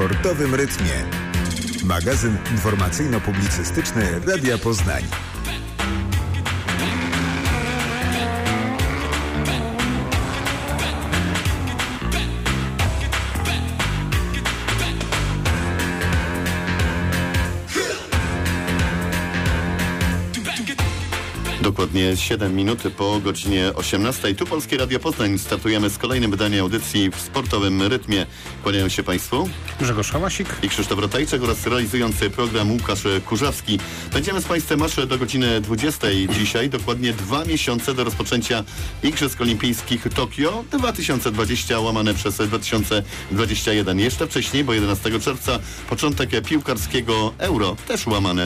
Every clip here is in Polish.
sportowym rytmie. Magazyn informacyjno-publicystyczny Radia Poznań. Dokładnie 7 minut po godzinie 18. Tu Polskie Radio Poznań. Startujemy z kolejnym wydaniem audycji w sportowym rytmie. Kłaniają się Państwu Grzegorz Hałasik i Krzysztof Rotajczak oraz realizujący program Łukasz Kurzawski. Będziemy z Państwem aż do godziny 20 dzisiaj. Dokładnie 2 miesiące do rozpoczęcia Igrzysk Olimpijskich Tokio 2020 łamane przez 2021. Jeszcze wcześniej, bo 11 czerwca początek piłkarskiego Euro też łamane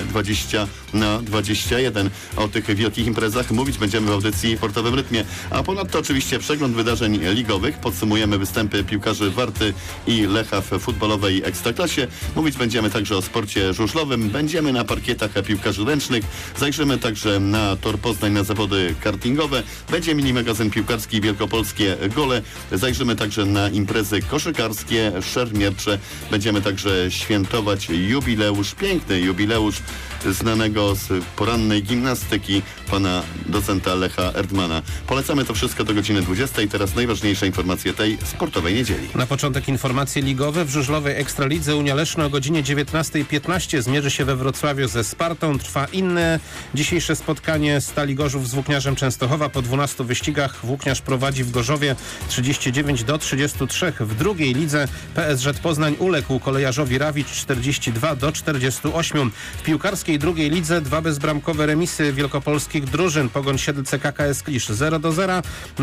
20/21. O tych wielkich imprezach mówić będziemy w audycji w sportowym rytmie, a ponadto oczywiście przegląd wydarzeń ligowych. Podsumujemy występy piłkarzy Warty i Lecha w futbolowej Ekstraklasie. Mówić będziemy także o sporcie żużlowym. Będziemy na parkietach piłkarzy ręcznych. Zajrzymy także na Tor Poznań, na zawody kartingowe. Będzie mini magazyn piłkarski Wielkopolskie Gole. Zajrzymy także na imprezy koszykarskie, szermiercze. Będziemy także świętować jubileusz, piękny jubileusz znanego z porannej gimnastyki pana docenta Lecha Erdmana. Polecamy to wszystko do godziny 20. Teraz najważniejsze informacje tej sportowej niedzieli. Na początek informacje ligowe. W żużlowej Ekstralidze Unia Leszno o godzinie 19:15 zmierzy się we Wrocławiu ze Spartą. Trwa inne dzisiejsze spotkanie Stali Gorzów z Włókniarzem Częstochowa. Po 12 wyścigach Włókniarz prowadzi w Gorzowie 39/33. W drugiej lidze PSŻ Poznań uległ kolejarzowi Rawicz 42/48. W piłkarskiej drugiej lidze 2 bezbramkowe remisy wielkopolskich drużyn. Pogoń Siedlce KKS Klisz 0/0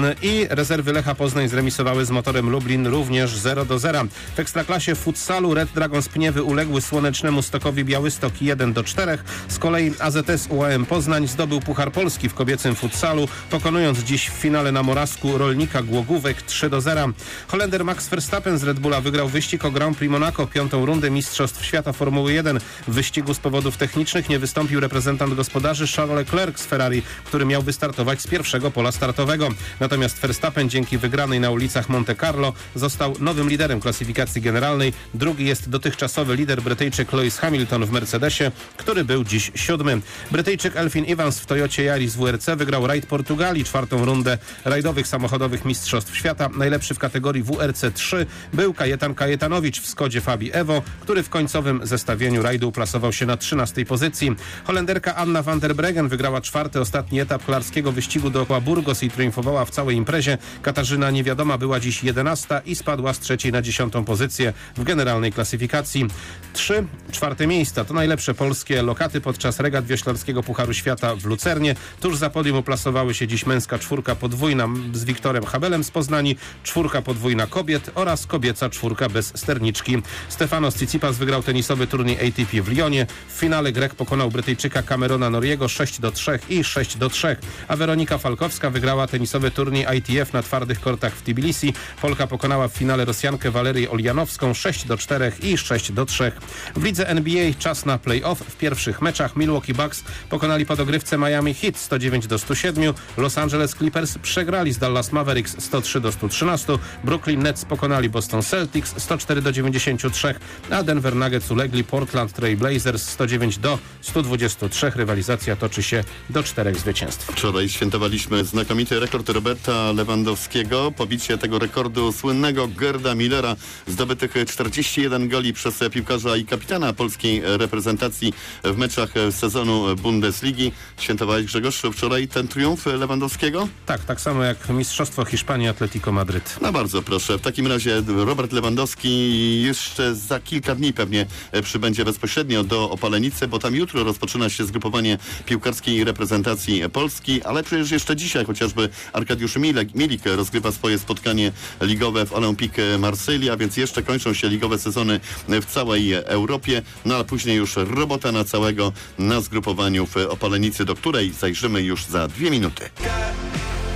i rezerwy Lecha Poznań zremisowały z Motorem Lublin również 0/0. W Ekstraklasie futsalu Red Dragons Pniewy uległy Słonecznemu Stokowi Białystok 1/4. Z kolei AZS UAM Poznań zdobył Puchar Polski w kobiecym futsalu, pokonując dziś w finale na Morawsku Rolnika Głogówek 3/0. Holender Max Verstappen z Red Bulla wygrał wyścig o Grand Prix Monaco, 5. rundę Mistrzostw Świata Formuły 1. W wyścigu z powodów technicznych nie wystąpił reprezentant gospodarzy Charles Leclerc z Ferrari, który miał wystartować z pierwszego pola startowego. Natomiast Verstappen dzięki wygranej na ulicach Monte Carlo został nowym liderem klasyfikacji generalnej. Drugi jest dotychczasowy lider Brytyjczyk Lewis Hamilton w Mercedesie, który był dziś 7. Brytyjczyk Elfyn Evans w Toyocie Yaris WRC wygrał rajd Portugalii, 4. rundę rajdowych samochodowych Mistrzostw Świata. Najlepszy w kategorii WRC 3 był Kajetan Kajetanowicz w Skodzie Fabii Evo, który w końcowym zestawieniu rajdu uplasował się na 13. pozycji. Holenderka Anna van der Breggen wygrała 4. ostatni etap kolarskiego wyścigu dookoła Burgos i triumfowała w całej imprezie. Katarzyna Niewiadoma była dziś 11. i spadła z 3. na 10. pozycję w generalnej klasyfikacji. 3 czwarte miejsca to najlepsze polskie lokaty podczas regat wioślarskiego Pucharu Świata w Lucernie. Tuż za podium uplasowały się dziś męska 4 podwójna z Wiktorem Habelem z Poznani, 4 podwójna kobiet oraz kobieca 4 bez sterniczki. Stefanos Tsitsipas wygrał tenisowy turniej ATP w Lyonie. W finale Grek pokonał Brytyjczyka Camerona Noriego 6/3 i 6/3, a Weronika Falkowska wygrała tenisowy turniej ITF na twardych kortach w Tbilisi. Polka pokonała w finale Rosjankę Walerię Oljanowską 6/4 i 6/3. W lidze NBA czas na play-off. W pierwszych meczach Milwaukee Bucks pokonali po dogrywce Miami Heat 109/107. Los Angeles Clippers przegrali z Dallas Mavericks 103/113. Brooklyn Nets pokonali Boston Celtics 104/93, a Denver Nuggets ulegli Portland Trail Blazers 109/123. Rywalizacja toczy się do 4 zwycięstw. Wczoraj świętowaliśmy znakomity rekord Roberta Lewandowskiego. Pobicie tego rekordu słynnego Gerda Millera, zdobytych 41 goli przez piłkarza i kapitana polskiej reprezentacji w meczach sezonu Bundesligi. Świętowałeś, Grzegorz, wczoraj ten triumf Lewandowskiego? Tak samo jak Mistrzostwo Hiszpanii Atletico Madryt. No bardzo proszę. W takim razie Robert Lewandowski jeszcze za kilka dni pewnie przybędzie bezpośrednio do Opalenicy, bo tam jutro rozpoczyna się zgrupowanie piłkarskiej reprezentacji Polski, ale przecież jeszcze dzisiaj chociażby Arkadiusz Milik rozgrywa swoje spotkanie ligowe w Olympique Marseille, a więc jeszcze kończą się ligowe sezony w całej Europie, no a później już robota na całego na zgrupowaniu w Opalenicy, do której zajrzymy już za 2 minuty.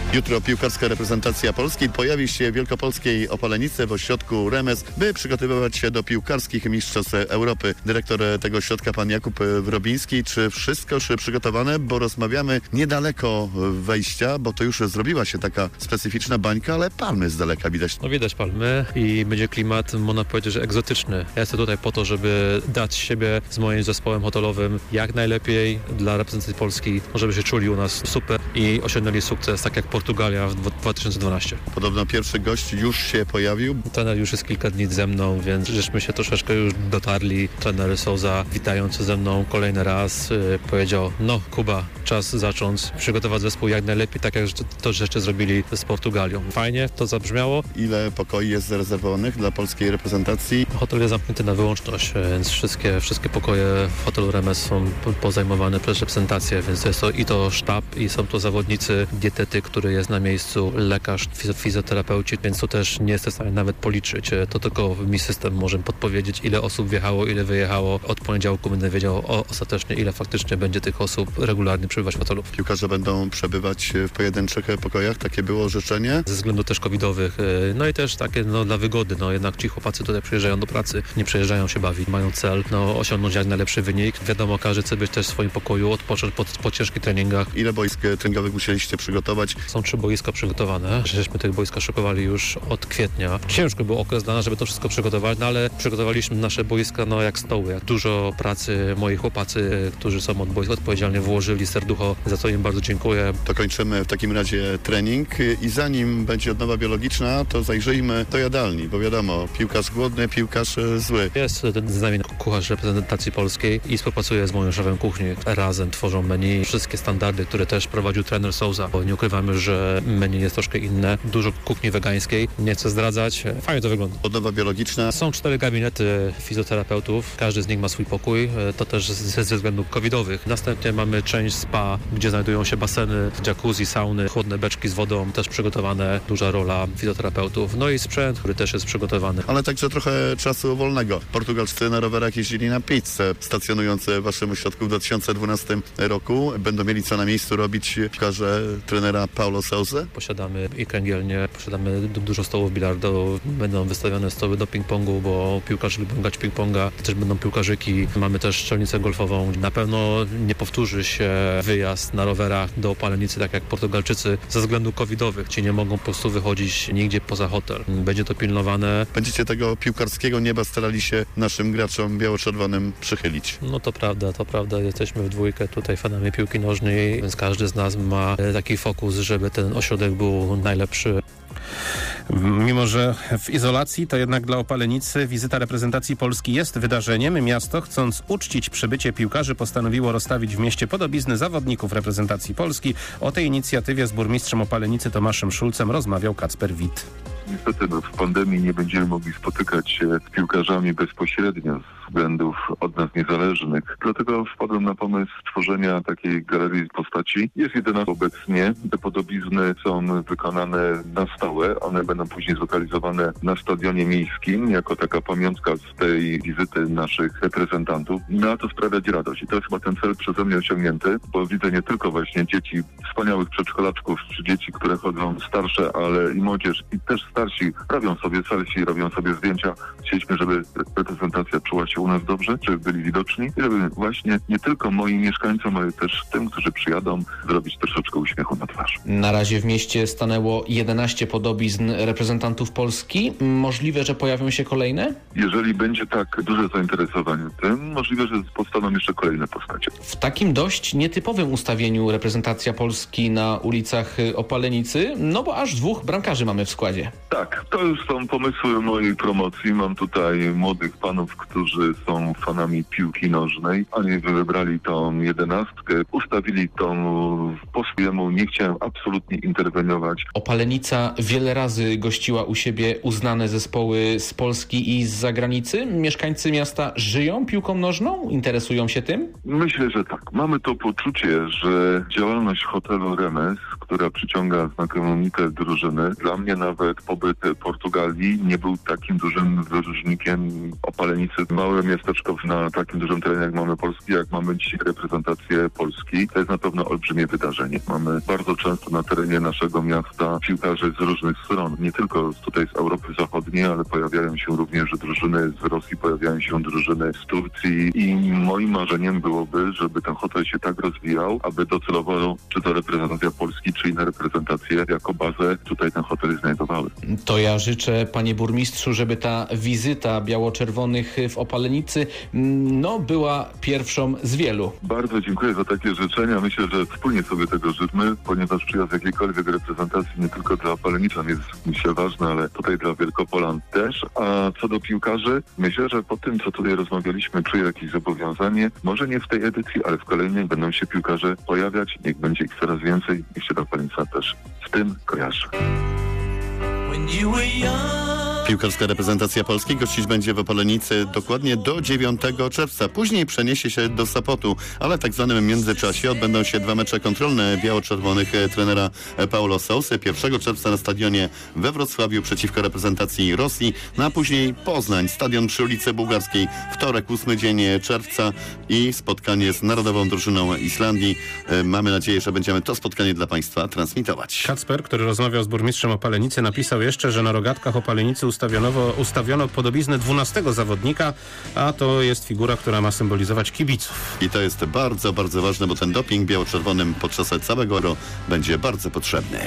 Jutro piłkarska reprezentacja Polski pojawi się w wielkopolskiej Opalenicy w ośrodku Remes, by przygotowywać się do piłkarskich mistrzostw Europy. Dyrektor tego ośrodka, pan Jakub Wrobiński. Czy wszystko już przygotowane? Bo rozmawiamy niedaleko wejścia, bo to już zrobiła się taka specyficzna bańka, ale palmy z daleka widać. No widać palmy i będzie klimat, można powiedzieć, że egzotyczny. Ja jestem tutaj po to, żeby dać siebie z moim zespołem hotelowym jak najlepiej dla reprezentacji Polski, żeby się czuli u nas super i osiągnęli sukces, tak jak Portugalia w 2012. Podobno pierwszy gość już się pojawił. Trener już jest kilka dni ze mną, więc żeśmy się troszeczkę już dotarli. Trener Souza, witający ze mną kolejny raz, powiedział: no Kuba, czas zacząć przygotować zespół jak najlepiej, tak jak to rzeczy zrobili z Portugalią. Fajnie to zabrzmiało. Ile pokoi jest zarezerwowanych dla polskiej reprezentacji? Hotel jest zamknięty na wyłączność, więc wszystkie pokoje w hotelu Remes są pozajmowane przez reprezentację, więc jest to i to sztab, i są to zawodnicy, dietetyk, który jest na miejscu, lekarz, fizjoterapeuci, więc to też nie jestem w stanie nawet policzyć. To tylko mi system może podpowiedzieć, ile osób wjechało, ile wyjechało. Od poniedziałku będę wiedział ostatecznie, ile faktycznie będzie tych osób regularnie przebywać w hotelu. Piłkarze będą przebywać w pojedynczych pokojach, takie było życzenie? Ze względów też covidowych, no i też takie dla wygody, jednak ci chłopacy tutaj przyjeżdżają do pracy, nie przyjeżdżają się bawić, mają cel, osiągnąć jak najlepszy wynik. Wiadomo, każdy chce być też w swoim pokoju, odpocząć po ciężkich treningach. Ile boisk treningowych musieliście przygotować? Są 3 boiska przygotowane, żeśmy tych boiska szykowali już od kwietnia. Ciężko był okres dla nas, żeby to wszystko przygotować, ale przygotowaliśmy nasze boiska jak stoły. Jak dużo pracy moi chłopacy, którzy są od boisk odpowiedzialnie, włożyli serducho, za co im bardzo dziękuję. To kończymy w takim razie trening i zanim będzie odnowa biologiczna, to zajrzyjmy do jadalni, bo wiadomo, piłkarz głodny, piłkarz zły. Jest z nami kucharz reprezentacji polskiej i współpracuje z moim szefem kuchni. Razem tworzą menu, wszystkie standardy, które też prowadził trener Souza, bo nie ukrywamy, że menu jest troszkę inne. Dużo kuchni wegańskiej, nie chcę zdradzać. Fajnie to wygląda. Odnowa biologiczna. Są 4 gabinety fizjoterapeutów, każdy z nich ma swój pokój, to też ze względów covidowych. Następnie mamy część spa, gdzie znajdują się baseny, jacuzzi, sauny, chłodne beczki z wodą, też przygotowane, duża rola fizjoterapeutów, no i sprzęt, który też jest przygotowany. Ale także trochę czasu wolnego. Portugalscy na rowerach jeździli na pizzę, stacjonując w waszym ośrodku w 2012 roku. Będą mieli co na miejscu robić piłkarze trenera Paulo Sousa? Posiadamy i kręgielnię, posiadamy dużo stołów bilardo, będą wystawione stoły do ping-pongu, bo piłkarze lubią grać ping-ponga, też będą piłkarzyki, mamy też strzelnicę golfową. Na pewno nie powtórzy się wyjazd na rowerach do Opalenicy, tak jak Portugalczycy, ze względów covidowych. Ci nie mogą po prostu wychodzić nigdzie poza hotel. Będzie to pilnowane. Będziecie tego piłkarskiego nieba starali się naszym graczom biało-czerwonym przychylić. No to prawda. Jesteśmy w dwójkę tutaj fanami piłki nożnej, więc każdy z nas ma taki fokus, żeby ten ośrodek był najlepszy. Mimo że w izolacji, to jednak dla Opalenicy wizyta reprezentacji Polski jest wydarzeniem. Miasto, chcąc uczcić przybycie piłkarzy, postanowiło rozstawić w mieście podobizny zawodników reprezentacji Polski. O tej inicjatywie z burmistrzem Opalenicy Tomaszem Szulcem rozmawiał Kacper Wit. Niestety w pandemii nie będziemy mogli spotykać się z piłkarzami bezpośrednio z względów od nas niezależnych. Dlatego wpadłem na pomysł stworzenia takiej galerii postaci. Jest 11 obecnie. Te podobizny są wykonane na stałe. One będą później zlokalizowane na stadionie miejskim jako taka pamiątka z tej wizyty naszych reprezentantów. Ma to sprawiać radość. I to jest chyba ten cel przeze mnie osiągnięty, bo widzę nie tylko właśnie dzieci, wspaniałych przedszkolaczków, czy dzieci, które chodzą starsze, ale i młodzież, i też starsi robią sobie selfie, robią sobie zdjęcia. Chcieliśmy, żeby reprezentacja czuła się u nas dobrze, żeby byli widoczni i żeby właśnie nie tylko moim mieszkańcom, ale też tym, którzy przyjadą, zrobić troszeczkę uśmiechu na twarz. Na razie w mieście stanęło 11 podobizn reprezentantów Polski. Możliwe, że pojawią się kolejne? Jeżeli będzie tak duże zainteresowanie tym, możliwe, że powstaną jeszcze kolejne postacie. W takim dość nietypowym ustawieniu reprezentacja Polski na ulicach Opalenicy, no bo aż 2 bramkarzy mamy w składzie. Tak, to już są pomysły mojej promocji. Mam tutaj młodych panów, którzy są fanami piłki nożnej. Oni wybrali tą 11, ustawili tą po swojemu. Nie chciałem absolutnie interweniować. Opalenica wiele razy gościła u siebie uznane zespoły z Polski i z zagranicy. Mieszkańcy miasta żyją piłką nożną? Interesują się tym? Myślę, że tak. Mamy to poczucie, że działalność hotelu Remes, która przyciąga znakomite drużyny, dla mnie nawet pobyt Portugalii nie był takim dużym wyróżnikiem Opalenicy. Małe małe miasteczko na takim dużym terenie jak mamy Polski, jak mamy dzisiaj reprezentację Polski. To jest na pewno olbrzymie wydarzenie. Mamy bardzo często na terenie naszego miasta piłkarzy z różnych stron. Nie tylko tutaj z Europy Zachodniej, ale pojawiają się również drużyny z Rosji, pojawiają się drużyny z Turcji i moim marzeniem byłoby, żeby ten hotel się tak rozwijał, aby docelowo czy to reprezentacja Polski, czy inne reprezentacje jako bazę tutaj ten hotel znajdowały. To ja życzę, panie burmistrzu, żeby ta wizyta biało-czerwonych w Opalenicy była pierwszą z wielu. Bardzo dziękuję za takie życzenia. Myślę, że wspólnie sobie tego życzmy, ponieważ przyjazd jakiejkolwiek reprezentacji nie tylko dla Opaleniczan jest myślę ważny, ale tutaj dla Wielkopolan też. A co do piłkarzy, myślę, że po tym, co tutaj rozmawialiśmy, czuję jakieś zobowiązanie. Może nie w tej edycji, ale w kolejnej będą się piłkarze pojawiać. Niech będzie ich coraz więcej. Niech się ta Opalenica też z tym kojarzy. Piłkarska reprezentacja Polski gościć będzie w Opalenicy dokładnie do 9 czerwca. Później przeniesie się do Sopotu, ale w tak zwanym międzyczasie odbędą się 2 mecze kontrolne biało-czerwonych trenera Paulo Sousy. 1 czerwca na stadionie we Wrocławiu przeciwko reprezentacji Rosji, a później Poznań, stadion przy ulicy Bułgarskiej, wtorek 8 dzień czerwca i spotkanie z narodową drużyną Islandii. Mamy nadzieję, że będziemy to spotkanie dla Państwa transmitować. Kacper, który rozmawiał z burmistrzem Opalenicy, napisał jeszcze, że na rogatkach Opalenicy ustawiono podobiznę 12 zawodnika, a to jest figura, która ma symbolizować kibiców. I to jest bardzo, bardzo ważne, bo ten doping biało-czerwonym podczas całego Euro będzie bardzo potrzebny.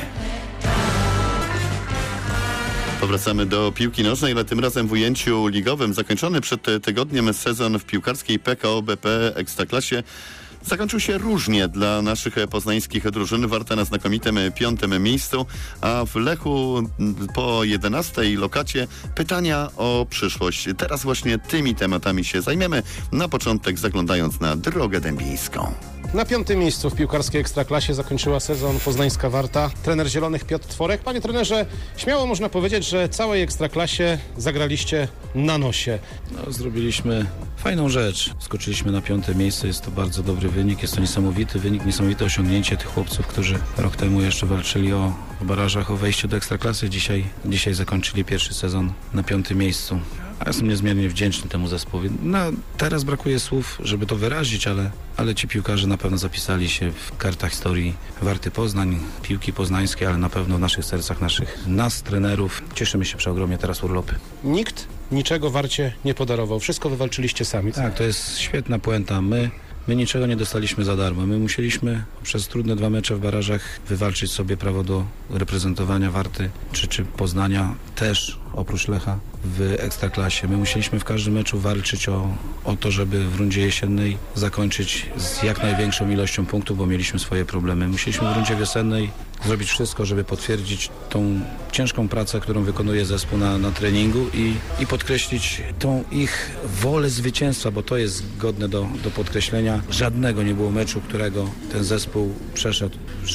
Powracamy do piłki nożnej, ale tym razem w ujęciu ligowym. Zakończony przed tygodniem sezon w piłkarskiej PKO BP Ekstraklasie zakończył się różnie dla naszych poznańskich drużyn. Warta na znakomitym 5. miejscu, a w Lechu po 11. lokacie pytania o przyszłość. Teraz właśnie tymi tematami się zajmiemy, na początek zaglądając na drogę dębińską. Na 5. miejscu w piłkarskiej Ekstraklasie zakończyła sezon poznańska Warta. Trener Zielonych Piotr Tworek. Panie trenerze, śmiało można powiedzieć, że całej Ekstraklasie zagraliście na nosie. Zrobiliśmy fajną rzecz. Skoczyliśmy na 5. miejsce. Jest to bardzo dobry wynik. Jest to niesamowity wynik, niesamowite osiągnięcie tych chłopców, którzy rok temu jeszcze walczyli o barażach, o wejście do Ekstraklasy. Dzisiaj zakończyli pierwszy sezon na 5. miejscu. A ja jestem niezmiernie wdzięczny temu zespołowi. Teraz brakuje słów, żeby to wyrazić, ale ci piłkarze na pewno zapisali się w kartach historii Warty Poznań, piłki poznańskiej, ale na pewno w naszych sercach, nas, trenerów. Cieszymy się przeogromnie teraz urlopy. Nikt niczego Warcie nie podarował. Wszystko wywalczyliście sami. Tak, to jest świetna puenta. My niczego nie dostaliśmy za darmo. My musieliśmy przez trudne 2 mecze w barażach wywalczyć sobie prawo do reprezentowania Warty czy Poznania, też oprócz Lecha w Ekstraklasie. My musieliśmy w każdym meczu walczyć o to, żeby w rundzie jesiennej zakończyć z jak największą ilością punktów, bo mieliśmy swoje problemy. Musieliśmy w rundzie wiosennej zrobić wszystko, żeby potwierdzić tą ciężką pracę, którą wykonuje zespół na treningu i podkreślić tą ich wolę zwycięstwa, bo to jest godne do podkreślenia. Żadnego nie było meczu, którego ten zespół przeszedł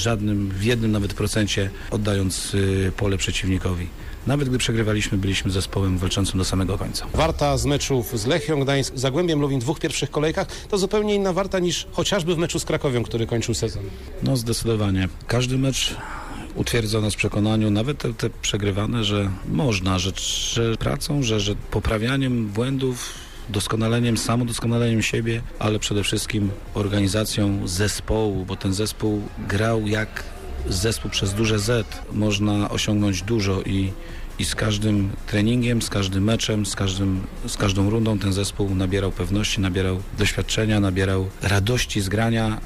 w jednym nawet procencie, oddając pole przeciwnikowi. Nawet gdy przegrywaliśmy, byliśmy zespołem walczącym do samego końca. Warta z meczów z Lechią Gdańsk, Zagłębiem Lubin, 2 pierwszych kolejkach to zupełnie inna Warta niż chociażby w meczu z Krakowią, który kończył sezon. Zdecydowanie. Każdy mecz utwierdza nas w przekonaniu, nawet te przegrywane, że można, że pracą, że poprawianiem błędów, samodoskonaleniem siebie, ale przede wszystkim organizacją zespołu, bo ten zespół grał jak zespół przez duże Z. Można osiągnąć dużo i z każdym treningiem, z każdym meczem, z każdą rundą ten zespół nabierał pewności, nabierał doświadczenia, nabierał radości z grania,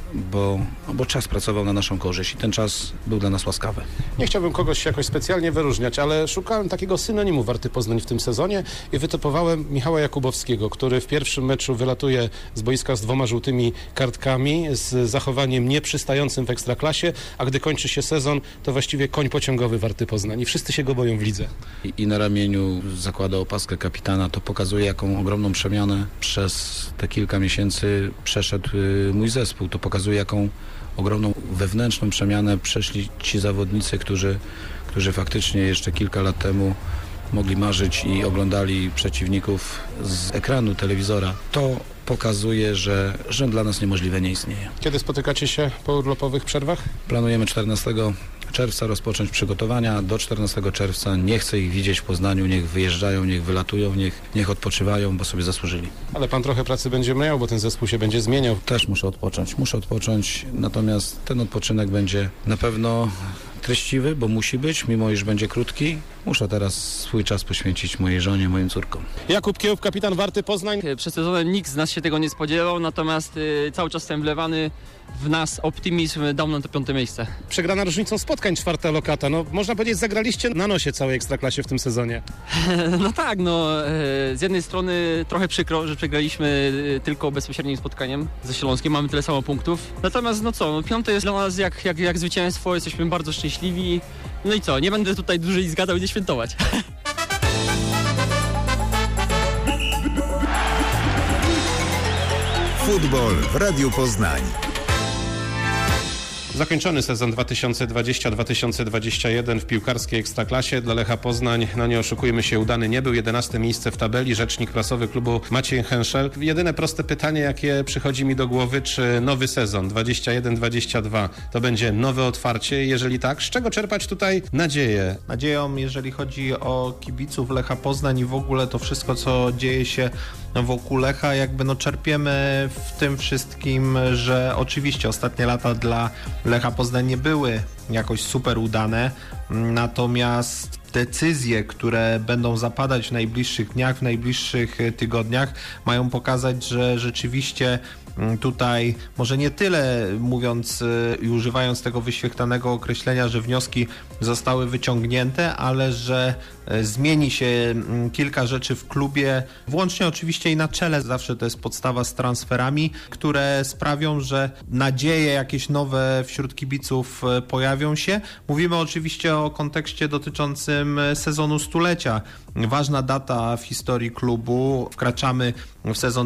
bo czas pracował na naszą korzyść i ten czas był dla nas łaskawy. Nie chciałbym kogoś jakoś specjalnie wyróżniać, ale szukałem takiego synonimu Warty Poznań w tym sezonie i wytypowałem Michała Jakubowskiego, który w pierwszym meczu wylatuje z boiska z 2 żółtymi kartkami, z zachowaniem nieprzystającym w Ekstraklasie, a gdy kończy się sezon, to właściwie koń pociągowy Warty Poznań i wszyscy się go boją w lidze. I na ramieniu zakłada opaskę kapitana. To pokazuje, jaką ogromną przemianę przez te kilka miesięcy przeszedł mój zespół. To pokazuje, jaką ogromną wewnętrzną przemianę przeszli ci zawodnicy, którzy faktycznie jeszcze kilka lat temu mogli marzyć i oglądali przeciwników z ekranu telewizora. To pokazuje, że dla nas niemożliwe nie istnieje. Kiedy spotykacie się po urlopowych przerwach? Planujemy 14 czerwca rozpocząć przygotowania. Do 14 czerwca nie chcę ich widzieć w Poznaniu, niech wyjeżdżają, niech wylatują, niech odpoczywają, bo sobie zasłużyli. Ale pan trochę pracy będzie miał, bo ten zespół się będzie zmieniał. Też muszę odpocząć, natomiast ten odpoczynek będzie na pewno treściwy, bo musi być, mimo iż będzie krótki. Muszę teraz swój czas poświęcić mojej żonie, moim córkom. Jakub Kiełb, kapitan Warty Poznań. Przed sezonem nikt z nas się tego nie spodziewał, natomiast cały czas ten wlewany w nas optymizm dał nam to 5. miejsce. Przegrana różnicą spotkań 4. lokata. No, można powiedzieć, zagraliście na nosie całej Ekstraklasie w tym sezonie. No tak, z jednej strony trochę przykro, że przegraliśmy tylko bezpośrednim spotkaniem ze Śląskiem, mamy tyle samo punktów. Natomiast 5. jest dla nas jak zwycięstwo, jesteśmy bardzo szczęśliwi. No i co, nie będę tutaj dłużej zgadał i nie świętować. Futbol w Radiu Poznań. Zakończony sezon 2020-2021 w piłkarskiej Ekstraklasie dla Lecha Poznań, nie oszukujmy się, udany nie był. 11. miejsce w tabeli, rzecznik prasowy klubu Maciej Henszel. Jedyne proste pytanie, jakie przychodzi mi do głowy, czy nowy sezon 21-22 to będzie nowe otwarcie? Jeżeli tak, z czego czerpać tutaj nadzieję? Nadzieją, jeżeli chodzi o kibiców Lecha Poznań i w ogóle to wszystko, co dzieje się wokół Lecha, czerpiemy w tym wszystkim, że oczywiście ostatnie lata dla Lecha Poznań nie były jakoś super udane, natomiast decyzje, które będą zapadać w najbliższych dniach, w najbliższych tygodniach, mają pokazać, że rzeczywiście tutaj może nie tyle mówiąc i używając tego wyświechtanego określenia, że wnioski zostały wyciągnięte, ale że zmieni się kilka rzeczy w klubie, włącznie oczywiście i na czele, zawsze to jest podstawa z transferami, które sprawią, że nadzieje jakieś nowe wśród kibiców pojawią się. Mówimy oczywiście o kontekście dotyczącym sezonu stulecia. Ważna data w historii klubu. Wkraczamy w sezon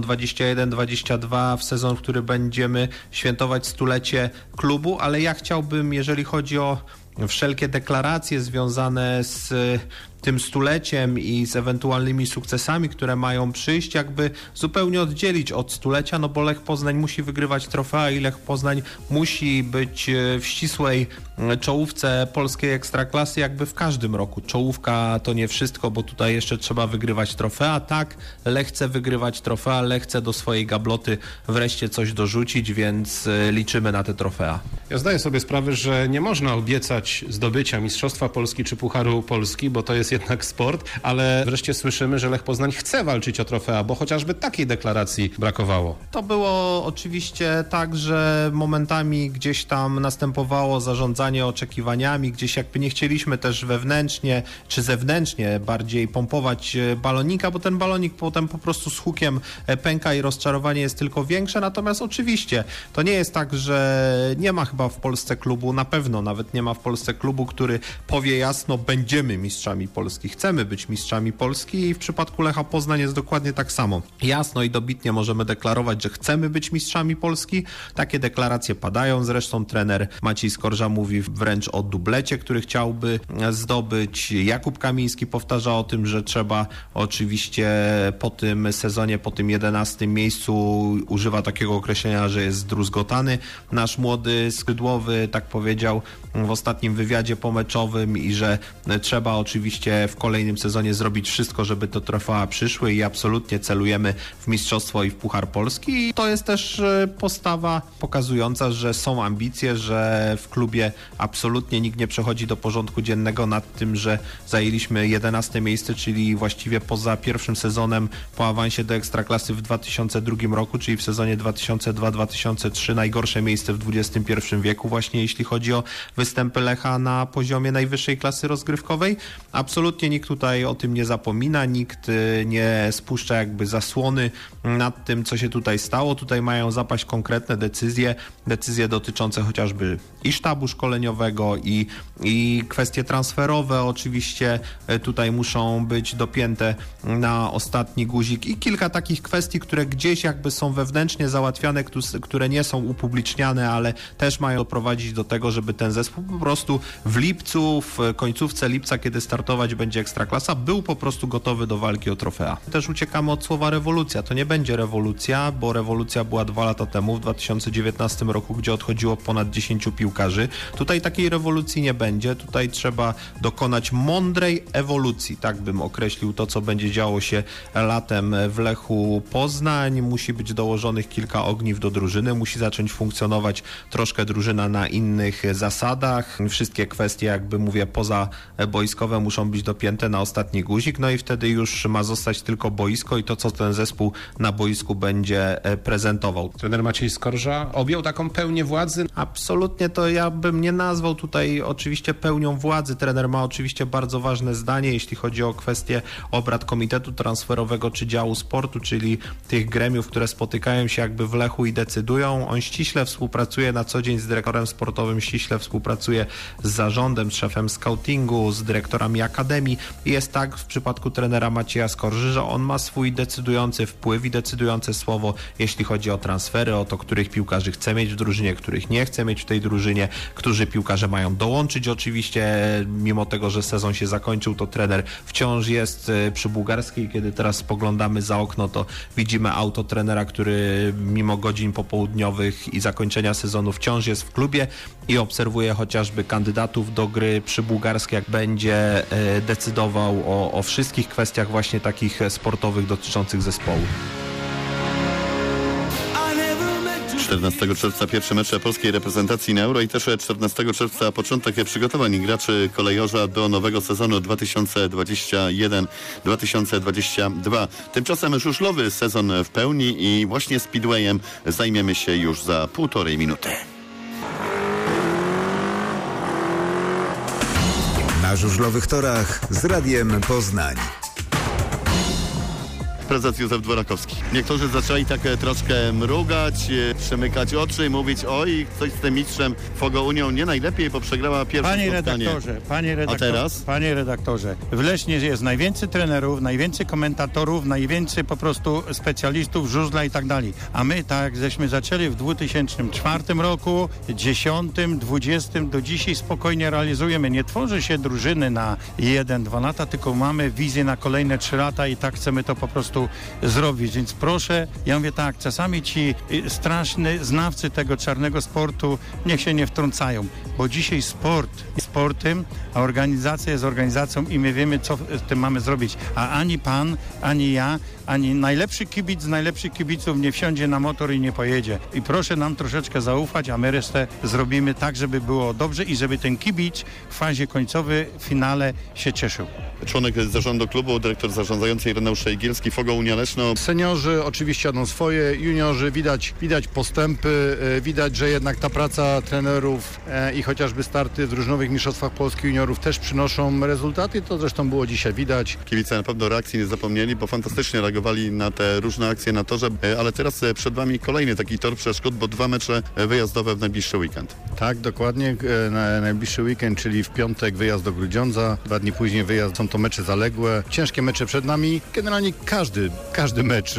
21-22, w sezon, w który będziemy świętować stulecie klubu, ale ja chciałbym, jeżeli chodzi o wszelkie deklaracje związane z tym stuleciem i z ewentualnymi sukcesami, które mają przyjść, zupełnie oddzielić od stulecia, bo Lech Poznań musi wygrywać trofea i Lech Poznań musi być w ścisłej czołówce polskiej Ekstraklasy w każdym roku. Czołówka to nie wszystko, bo tutaj jeszcze trzeba wygrywać trofea. Tak, Lech chce wygrywać trofea, Lech chce do swojej gabloty wreszcie coś dorzucić, więc liczymy na te trofea. Ja zdaję sobie sprawę, że nie można obiecać zdobycia Mistrzostwa Polski czy Pucharu Polski, bo to jest jednak sport, ale wreszcie słyszymy, że Lech Poznań chce walczyć o trofea, bo chociażby takiej deklaracji brakowało. To było oczywiście tak, że momentami gdzieś tam następowało zarządzanie oczekiwaniami, gdzieś nie chcieliśmy też wewnętrznie czy zewnętrznie bardziej pompować balonika, bo ten balonik potem po prostu z hukiem pęka i rozczarowanie jest tylko większe, natomiast oczywiście to nie jest tak, że nie ma chyba w Polsce klubu, na pewno nawet nie ma w Polsce klubu, który powie jasno, będziemy mistrzami Polski, chcemy być mistrzami Polski i w przypadku Lecha Poznań jest dokładnie tak samo. Jasno i dobitnie możemy deklarować, że chcemy być mistrzami Polski. Takie deklaracje padają, zresztą trener Maciej Skorża mówi wręcz o dublecie, który chciałby zdobyć. Jakub Kamiński powtarza o tym, że trzeba oczywiście po tym sezonie, po tym 11. miejscu, używa takiego określenia, że jest zdruzgotany. Nasz młody skrzydłowy tak powiedział w ostatnim wywiadzie pomeczowym i że trzeba oczywiście w kolejnym sezonie zrobić wszystko, żeby te trofea przyszły i absolutnie celujemy w mistrzostwo i w Puchar Polski. I to jest też postawa pokazująca, że są ambicje, że w klubie absolutnie nikt nie przechodzi do porządku dziennego nad tym, że zajęliśmy 11. miejsce, czyli właściwie poza pierwszym sezonem po awansie do Ekstraklasy w 2002 roku, czyli w sezonie 2002-2003 najgorsze miejsce w XXI wieku właśnie jeśli chodzi o występy Lecha na poziomie najwyższej klasy rozgrywkowej. Absolutnie nikt tutaj o tym nie zapomina, nikt nie spuszcza zasłony nad tym, co się tutaj stało. Tutaj mają zapaść konkretne decyzje dotyczące chociażby i sztabu szkoleniowego i kwestie transferowe oczywiście tutaj muszą być dopięte na ostatni guzik i kilka takich kwestii, które gdzieś są wewnętrznie załatwiane, które nie są upubliczniane, ale też mają doprowadzić do tego, żeby ten zespół po prostu w lipcu, w końcówce lipca, kiedy startować będzie Ekstraklasa, był po prostu gotowy do walki o trofea. Też uciekamy od słowa rewolucja. To nie będzie rewolucja, bo rewolucja była 2 lata temu, w 2019 roku, gdzie odchodziło ponad 10 piłkarzy. piłkarzy. Tutaj takiej rewolucji nie będzie. Tutaj trzeba dokonać mądrej ewolucji, tak bym określił to, co będzie działo się latem w Lechu Poznań. Musi być dołożonych kilka ogniw do drużyny, musi zacząć funkcjonować troszkę drużyna na innych zasadach. Wszystkie kwestie, jakby mówię, pozabojskowe muszą być dopięte na ostatni guzik, no i wtedy już ma zostać tylko boisko i to, co ten zespół na boisku będzie prezentował. Trener Maciej Skorża objął taką pełnię władzy? Absolutnie to ja bym nie nazwał tutaj oczywiście pełnią władzy. Trener ma oczywiście bardzo ważne zdanie, jeśli chodzi o kwestię obrad Komitetu Transferowego czy Działu Sportu, czyli tych gremiów, które spotykają się jakby w Lechu i decydują. On ściśle współpracuje na co dzień z dyrektorem sportowym, ściśle współpracuje z zarządem, z szefem scoutingu, z dyrektorami akademii. Jest tak w przypadku trenera Macieja Skorży, że on ma swój decydujący wpływ i decydujące słowo, jeśli chodzi o transfery, o to, których piłkarzy chce mieć w drużynie, których nie chce mieć w tej drużynie, którzy piłkarze mają dołączyć. Oczywiście, mimo tego, że sezon się zakończył, to trener wciąż jest przy Bułgarskiej. Kiedy teraz spoglądamy za okno, to widzimy auto trenera, który mimo godzin popołudniowych i zakończenia sezonu wciąż jest w klubie i obserwuje chociażby kandydatów do gry przy Bułgarskiej, jak będzie decydował o wszystkich kwestiach właśnie takich sportowych dotyczących zespołu. 14 czerwca pierwsze mecze polskiej reprezentacji na Euro i też 14 czerwca początek przygotowań graczy kolejorza do nowego sezonu 2021-2022. Tymczasem żużlowy sezon w pełni i właśnie speedwayem zajmiemy się już za 1,5 minuty. Na żużlowych torach z Radiem Poznań. Prezes Józef Dworakowski. Niektórzy zaczęli tak troszkę mrugać, przemykać oczy, mówić oj, coś z tym mistrzem Fogo Unią nie najlepiej, bo przegrała pierwsze spotkanie. A teraz? Panie redaktorze, w Lesznie jest najwięcej trenerów, najwięcej komentatorów, najwięcej po prostu specjalistów żużla i tak dalej. A my tak jak żeśmy zaczęli w 2004 roku, 10, 20 do dzisiaj spokojnie realizujemy. Nie tworzy się drużyny na 1-2 lata, tylko mamy wizję na kolejne 3 lata i tak chcemy to po prostu zrobić, więc proszę, ja mówię tak, czasami ci straszni znawcy tego czarnego sportu niech się nie wtrącają, bo dzisiaj sport jest sportem, a organizacja jest organizacją i my wiemy, co z tym mamy zrobić, a ani pan, ani ja, ani najlepszy kibic z najlepszych kibiców nie wsiądzie na motor i nie pojedzie. I proszę nam troszeczkę zaufać, a my resztę zrobimy tak, żeby było dobrze i żeby ten kibic w fazie końcowej, w finale się cieszył. Członek zarządu klubu, dyrektor zarządzający Ireneusz Jegierski, Fogo Unia Leszno. Seniorzy oczywiście jadą swoje, juniorzy widać postępy, widać, że jednak ta praca trenerów i chociażby starty w drużynowych mistrzostwach Polski juniorów też przynoszą rezultaty. To zresztą było dzisiaj widać. Kibice na pewno reakcji nie zapomnieli, bo fantastycznie reagowali na te różne akcje na torze, ale teraz przed wami kolejny taki tor przeszkód, bo 2 mecze wyjazdowe w najbliższy weekend. Tak, dokładnie. Najbliższy weekend, czyli w piątek wyjazd do Grudziądza, 2 dni później wyjazd, są to mecze zaległe, ciężkie mecze przed nami. Generalnie każdy mecz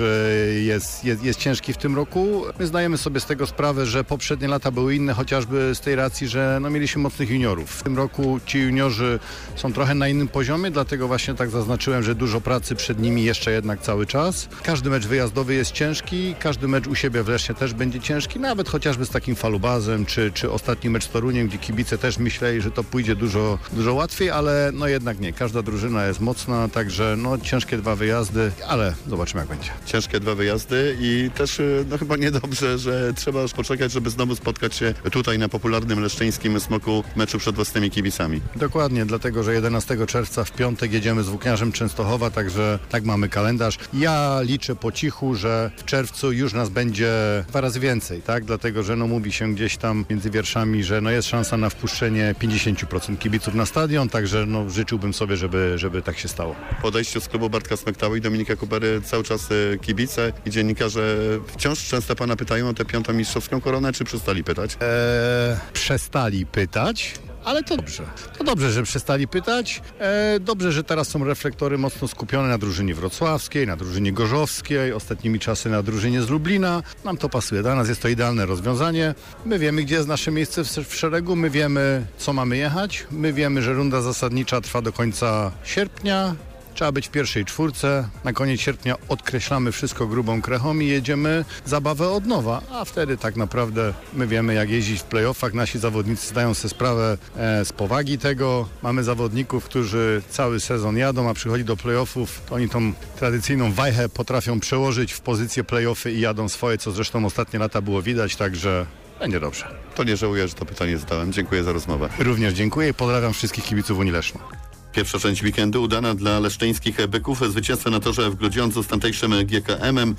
jest ciężki w tym roku. My zdajemy sobie z tego sprawę, że poprzednie lata były inne, chociażby z tej racji, że mieliśmy mocnych juniorów. W tym roku ci juniorzy są trochę na innym poziomie, dlatego właśnie tak zaznaczyłem, że dużo pracy przed nimi jeszcze jednak cały czas. Każdy mecz wyjazdowy jest ciężki, każdy mecz u siebie w Lesznie też będzie ciężki, nawet chociażby z takim Falubazem, czy ostatni mecz z Toruniem, gdzie kibice też myśleli, że to pójdzie dużo łatwiej, ale no jednak nie. Każda drużyna jest mocna, także ciężkie 2 wyjazdy, ale zobaczymy jak będzie. Ciężkie 2 wyjazdy i też chyba niedobrze, że trzeba już poczekać, żeby znowu spotkać się tutaj na popularnym leszczyńskim Smoku meczu przed własnymi kibicami. Dokładnie, dlatego, że 11 czerwca w piątek jedziemy z Włókniarzem Częstochowa, także tak mamy kalendarz. Ja liczę po cichu, że w czerwcu już nas będzie 2 razy więcej, tak? Dlatego, że mówi się gdzieś tam między wierszami, że jest szansa na wpuszczenie 50% kibiców na stadion, także życzyłbym sobie, żeby tak się stało. Po odejściu z klubu Bartka Smektały i Dominika Kubery cały czas kibice i dziennikarze wciąż często pana pytają o tę 5. mistrzowską koronę, czy przestali pytać? Przestali pytać. Ale to dobrze. To dobrze, że przestali pytać. Dobrze, że teraz są reflektory mocno skupione na drużynie wrocławskiej, na drużynie gorzowskiej, ostatnimi czasy na drużynie z Lublina. Nam to pasuje. Dla nas jest to idealne rozwiązanie. My wiemy, gdzie jest nasze miejsce w szeregu. My wiemy, co mamy jechać. My wiemy, że runda zasadnicza trwa do końca sierpnia. trzeba być w pierwszej czwórce. Na koniec sierpnia odkreślamy wszystko grubą krechą i jedziemy zabawę od nowa, a wtedy tak naprawdę my wiemy, jak jeździć w play-offach. Nasi zawodnicy zdają sobie sprawę z powagi tego. Mamy zawodników, którzy cały sezon jadą, a przychodzi do play-offów, to oni tą tradycyjną wajchę potrafią przełożyć w pozycję play-offy i jadą swoje, co zresztą ostatnie lata było widać, także będzie dobrze. To nie żałuję, że to pytanie zadałem. Dziękuję za rozmowę. Również dziękuję i pozdrawiam wszystkich kibiców Unii Leszno. Pierwsza część weekendu udana dla leszczyńskich byków. Zwycięstwo na torze w Grudziądzu z tamtejszym GKM-em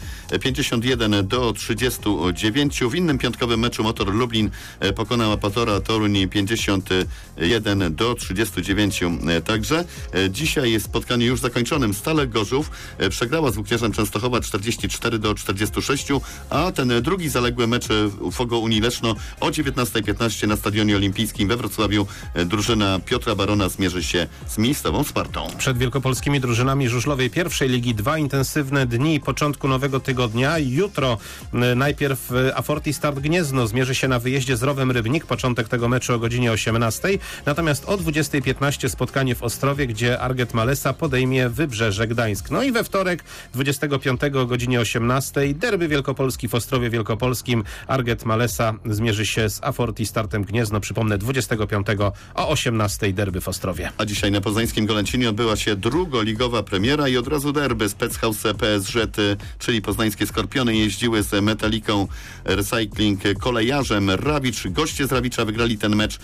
51-39. W innym piątkowym meczu Motor Lublin pokonał Apatora Toruń 51-39. Także dzisiaj jest spotkanie już zakończonym. Stale Gorzów przegrała z Włóknierzem Częstochowa 44-46, a ten drugi zaległy mecz Fogo Unii Leszno o 19:15 na Stadionie Olimpijskim we Wrocławiu drużyna Piotra Barona zmierzy się z miejscową Spartą. Przed wielkopolskimi drużynami żużlowej pierwszej ligi 2 intensywne dni początku nowego tygodnia. Jutro najpierw Aforti Start Gniezno zmierzy się na wyjeździe z Rowem Rybnik. Początek tego meczu o godzinie 18. Natomiast o 20:15 spotkanie w Ostrowie, gdzie Arget Malesa podejmie Wybrzeże Gdańsk. No i we wtorek 25 o godzinie 18 derby Wielkopolski w Ostrowie Wielkopolskim. Arget Malesa zmierzy się z Aforti Startem Gniezno. Przypomnę, 25 o 18 derby w Ostrowie. A dzisiaj na poznańskim Golęcinie odbyła się drugoligowa premiera i od razu derby. Spechouse PSG, czyli poznańskie Skorpiony, jeździły z Metaliką Recycling Kolejarzem Rawicz. Goście z Rawicza wygrali ten mecz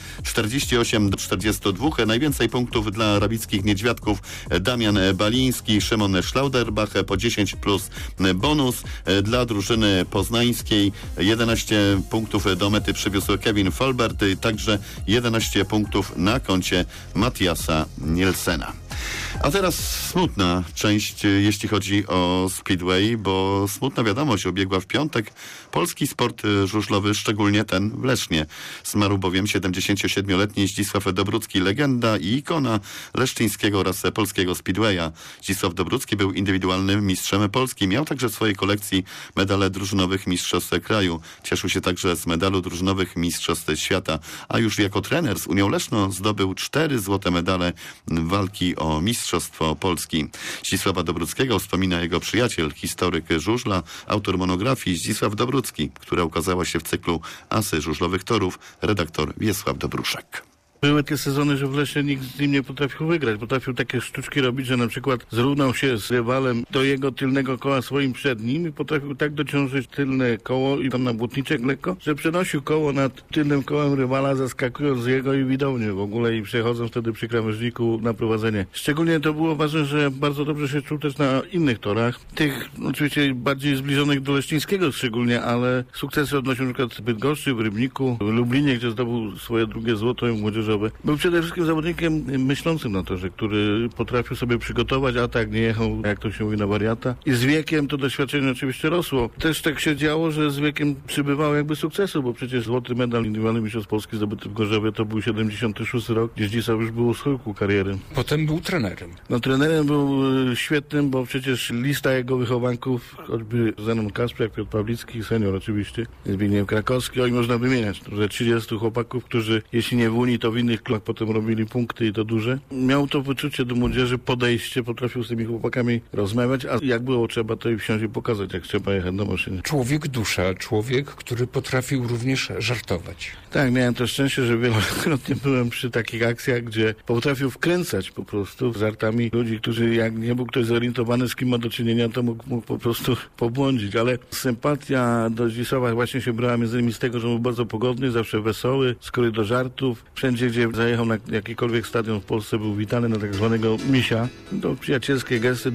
48-42. Najwięcej punktów dla rawickich niedźwiadków Damian Baliński, Szymon Schlauderbach po 10 plus bonus. Dla drużyny poznańskiej 11 punktów do mety przywiózł Kevin Folbert, także 11 punktów na koncie Matiasa Nielsena. A teraz smutna część, jeśli chodzi o Speedway, bo smutna wiadomość obiegła w piątek polski sport żużlowy, szczególnie ten w Lesznie. Zmarł bowiem 77-letni Zdzisław Dobrucki, legenda i ikona leszczyńskiego oraz polskiego Speedwaya. Zdzisław Dobrucki był indywidualnym mistrzem Polski. Miał także w swojej kolekcji medale drużynowych mistrzostw kraju. Cieszył się także z medalu drużynowych mistrzostw świata. A już jako trener z Unią Leszno zdobył 4 złote medale walki o Mistrzostwo Polski. Zdzisława Dobruckiego wspomina jego przyjaciel, historyk żużla, autor monografii Zdzisław Dobrucki, która ukazała się w cyklu Asy żużlowych torów, redaktor Wiesław Dobruszek. Były takie sezony, że w Lesznie nikt z nim nie potrafił wygrać. Potrafił takie sztuczki robić, że na przykład zrównał się z rywalem do jego tylnego koła swoim przednim i potrafił tak dociążyć tylne koło i tam na błotniczek lekko, że przenosił koło nad tylnym kołem rywala, zaskakując jego i widownię w ogóle i przechodząc wtedy przy krawężniku na prowadzenie. Szczególnie to było ważne, że bardzo dobrze się czuł też na innych torach. Tych oczywiście bardziej zbliżonych do Leszczyńskiego szczególnie, ale sukcesy odnosił na przykład w Bydgoszczy, w Rybniku, w Lublinie, gdzie zdobył swoje drugie złoto i młodzieżowe. Był przede wszystkim zawodnikiem myślącym na torze, który potrafił sobie przygotować atak, nie jechał, jak to się mówi, na wariata. I z wiekiem to doświadczenie oczywiście rosło. Też tak się działo, że z wiekiem przybywało jakby sukcesu, bo przecież złoty medal indywidualny mistrzostw Polski zdobyty w Gorzowie to był 76 rok, gdzie Zdzisław już był u schyłku kariery. Potem był trenerem. No trenerem był świetnym, bo przecież lista jego wychowanków, choćby Zenon Kasprzyk, Piotr Pawlicki, senior oczywiście, Zbigniew Krakowski, oni można wymieniać, że 30 chłopaków, którzy jeśli nie w Unii, to w innych klubach potem robili punkty i to duże. Miał to wyczucie do młodzieży, podejście, potrafił z tymi chłopakami rozmawiać, a jak było trzeba, to i wsiąść i pokazać, jak trzeba jechać na maszynie. Człowiek dusza, człowiek, który potrafił również żartować. Tak, miałem to szczęście, że wielokrotnie byłem przy takich akcjach, gdzie potrafił wkręcać po prostu żartami ludzi, którzy jak nie był ktoś zorientowany, z kim ma do czynienia, to mógł po prostu pobłądzić, ale sympatia do Zdzisława właśnie się brała między innymi z tego, że był bardzo pogodny, zawsze wesoły, skóry do żartów. Wszędzie, gdzie zajechał na jakikolwiek stadion w Polsce, był witany na tak zwanego misia. To przyjacielskie gesty.